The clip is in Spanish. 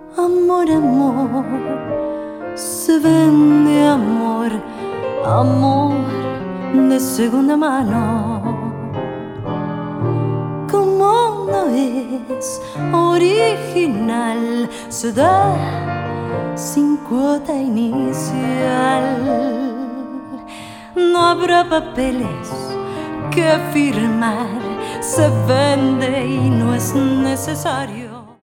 Amor, amor, se vende amor, amor de segunda mano. Como no es original, se da sin cuota inicial. No habrá papeles que firmar, se vende y no es necesario.